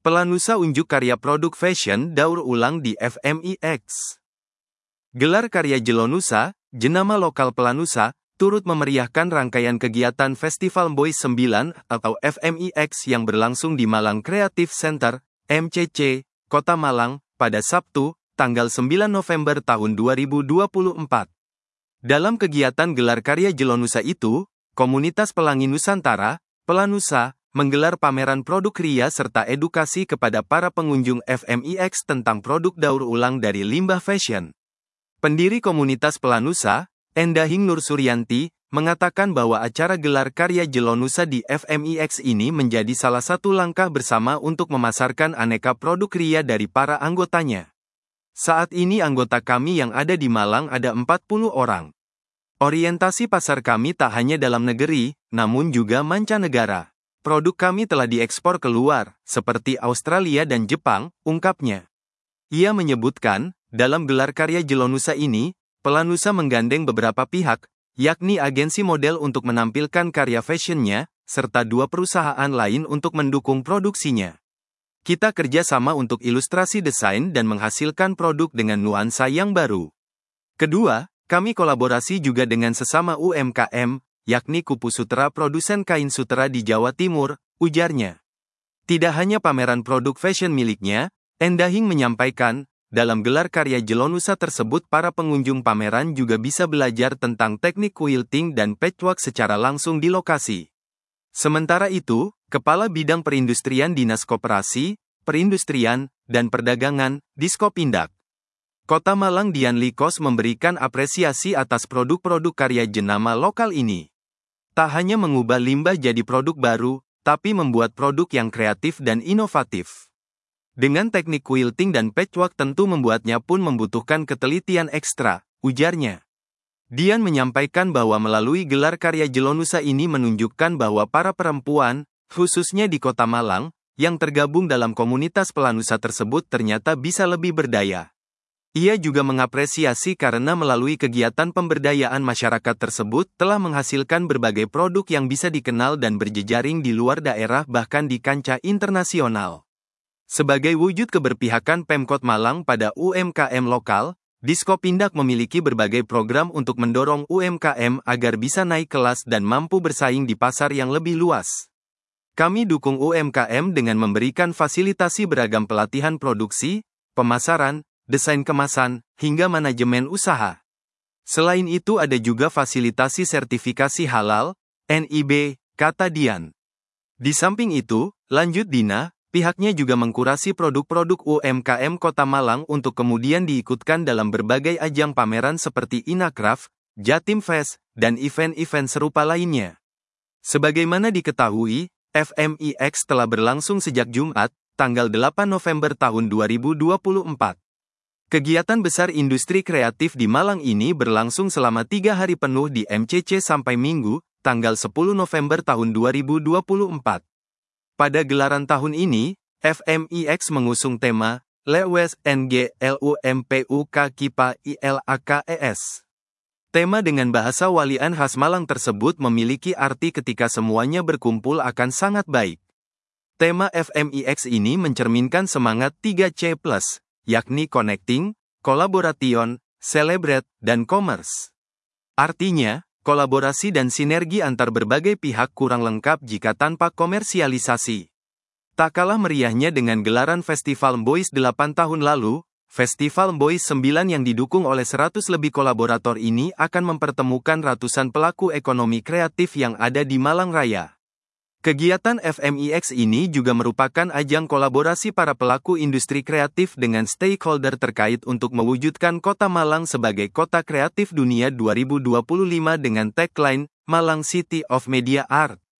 Pelanusa unjuk karya produk fashion daur ulang di FMIX. Gelar karya Jelonusa, jenama lokal Pelanusa, turut memeriahkan rangkaian kegiatan Festival Boys 9 atau FMIX yang berlangsung di Malang Creative Center, MCC, Kota Malang, pada Sabtu, tanggal 9 November tahun 2024. Dalam kegiatan gelar karya Jelonusa itu, Komunitas Pelangi Nusantara, Pelanusa, menggelar pameran produk ria serta edukasi kepada para pengunjung FMIX tentang produk daur ulang dari limbah fashion. Pendiri komunitas Pelanusa, Endahing Nur Suryanti, mengatakan bahwa acara gelar karya Jelonusa di FMIX ini menjadi salah satu langkah bersama untuk memasarkan aneka produk ria dari para anggotanya. Saat ini anggota kami yang ada di Malang ada 40 orang. Orientasi pasar kami tak hanya dalam negeri, namun juga mancanegara. Produk kami telah diekspor keluar, seperti Australia dan Jepang, ungkapnya. Ia menyebutkan, dalam gelar karya Jelonusa ini, Pelanusa menggandeng beberapa pihak, yakni agensi model untuk menampilkan karya fashionnya, serta 2 perusahaan lain untuk mendukung produksinya. Kita kerja sama untuk ilustrasi desain dan menghasilkan produk dengan nuansa yang baru. Kedua, kami kolaborasi juga dengan sesama UMKM, yakni Kupu Sutera produsen kain sutera di Jawa Timur, ujarnya. Tidak hanya pameran produk fashion miliknya, Endahing menyampaikan, dalam gelar karya Jelonusa tersebut para pengunjung pameran juga bisa belajar tentang teknik quilting dan patchwork secara langsung di lokasi. Sementara itu, Kepala Bidang Perindustrian Dinas Koperasi, Perindustrian, dan Perdagangan, Diskopindak Kota Malang Dian Likos memberikan apresiasi atas produk-produk karya jenama lokal ini. Tak hanya mengubah limbah jadi produk baru, tapi membuat produk yang kreatif dan inovatif. Dengan teknik quilting dan patchwork tentu membuatnya pun membutuhkan ketelitian ekstra, ujarnya. Dian menyampaikan bahwa melalui gelar karya Jelonusa ini menunjukkan bahwa para perempuan, khususnya di Kota Malang, yang tergabung dalam komunitas Pelanusa tersebut ternyata bisa lebih berdaya. Ia juga mengapresiasi karena melalui kegiatan pemberdayaan masyarakat tersebut telah menghasilkan berbagai produk yang bisa dikenal dan berjejaring di luar daerah bahkan di kancah internasional. Sebagai wujud keberpihakan Pemkot Malang pada UMKM lokal, Diskopindak memiliki berbagai program untuk mendorong UMKM agar bisa naik kelas dan mampu bersaing di pasar yang lebih luas. Kami dukung UMKM dengan memberikan fasilitasi beragam pelatihan produksi, pemasaran, desain kemasan, hingga manajemen usaha. Selain itu ada juga fasilitasi sertifikasi halal, NIB, kata Dian. Di samping itu, lanjut Dina, pihaknya juga mengkurasi produk-produk UMKM Kota Malang untuk kemudian diikutkan dalam berbagai ajang pameran seperti Inakraf, Jatim Fest, dan event-event serupa lainnya. Sebagaimana diketahui, FMIX telah berlangsung sejak Jumat, tanggal 8 November tahun 2024. Kegiatan besar industri kreatif di Malang ini berlangsung selama 3 hari penuh di MCC sampai Minggu, tanggal 10 November tahun 2024. Pada gelaran tahun ini, FMIX mengusung tema, Lewes NG LUMPUK KIPA ILAKES. Tema dengan bahasa walian khas Malang tersebut memiliki arti ketika semuanya berkumpul akan sangat baik. Tema FMIX ini mencerminkan semangat 3C+, yakni Connecting, Collaboration, Celebrate, dan Commerce. Artinya, kolaborasi dan sinergi antar berbagai pihak kurang lengkap jika tanpa komersialisasi. Tak kalah meriahnya dengan gelaran Festival Boys 8 tahun lalu, Festival Boys 9 yang didukung oleh 100 lebih kolaborator ini akan mempertemukan ratusan pelaku ekonomi kreatif yang ada di Malang Raya. Kegiatan FMIX ini juga merupakan ajang kolaborasi para pelaku industri kreatif dengan stakeholder terkait untuk mewujudkan Kota Malang sebagai Kota Kreatif Dunia 2025 dengan tagline, Malang City of Media Art.